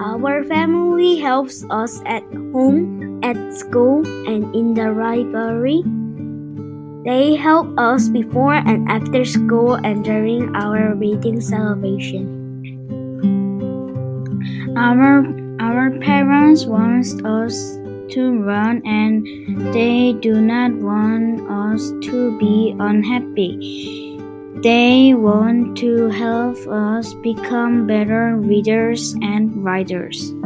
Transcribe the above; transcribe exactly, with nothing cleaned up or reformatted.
Our family helps us at home, at school, and in the library. They help us before and after school and during our reading celebration. Our, our parents want us to run and they do not want us to be unhappy. They want to help us become better readers and writers.